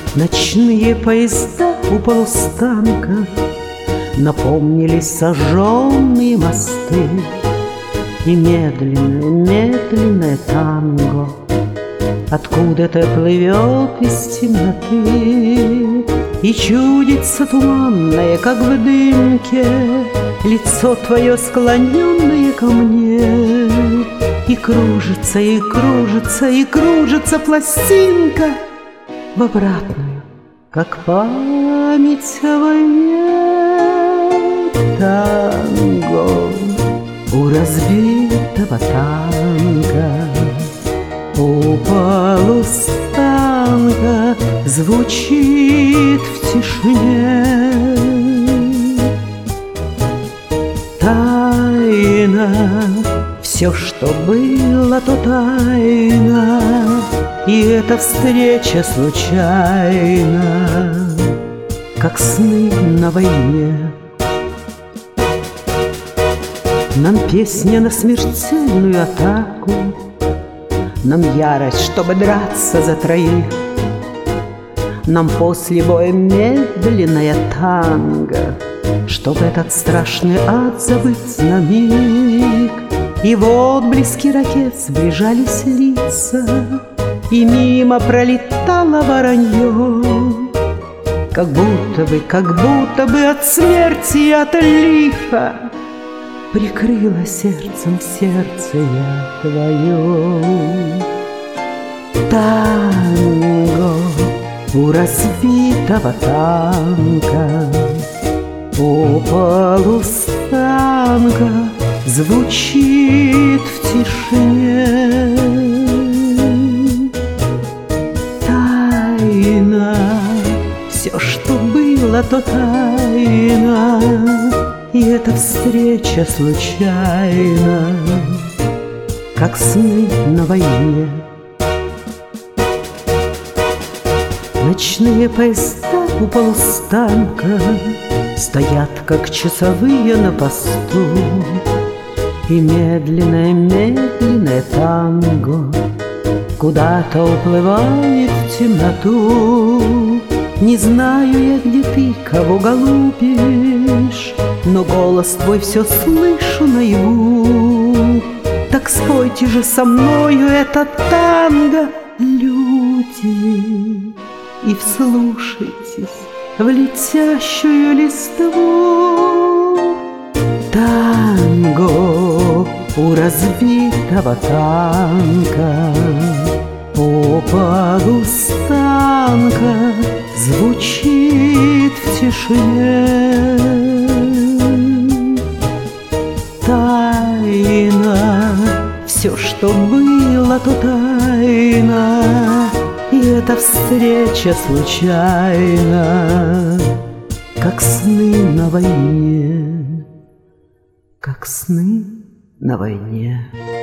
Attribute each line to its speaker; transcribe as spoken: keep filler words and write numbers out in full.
Speaker 1: Ночные поезда у полустанка напомнили сожженные мосты. И медленное, медленное танго откуда-то плывет из темноты. И чудится туманное, как в дымке, лицо твое, склоненное ко мне. И кружится, и кружится, и кружится пластинка в обратную, как память о войне. Танго у разбитого танка, у полустанка звучит в тишине. Тайна, все, что было, то тайна, и эта встреча случайна, как сны на войне. Нам песня на смертельную атаку, нам ярость, чтобы драться за троих, нам после боя медленная танго, чтобы этот страшный ад забыть на миг. И в отблеске ракет сближались лица, и мимо пролетало воронье, как будто бы, как будто бы от смерти и от лиха прикрыла сердцем сердце я твое. Танго у разбитого танка, у полустанка звучит в тишине. Тайна, все, что было, то тайна, и эта встреча случайна, как сны на войне. Ночные поезда у полустанка стоят, как часовые на посту, и медленное, медленное танго куда-то уплывает в темноту. Не знаю я, где ты, кого голубишь, но голос твой все слышу наяву. Так спойте же со мною это танго, люди, и вслушайтесь в летящую листву. Танго у разбитого танка, у полустанка звучит в тишине. Тайна, все, что было, то тайна, и эта встреча случайна, как сны на войне, как сны на войне.